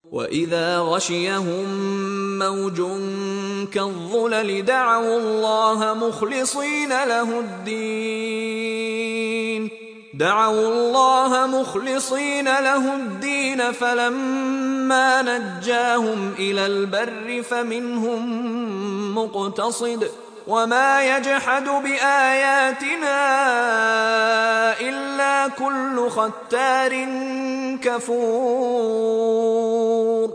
وإذا غشيهم موج كالظلل دعوا الله مخلصين له الدين فلما نجاهم إلى البر فمنهم مقتصد وما يجحد بآياتنا إلا كل ختار كفور